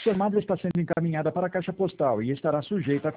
chamada está sendo encaminhada para a caixa postal e estará sujeita a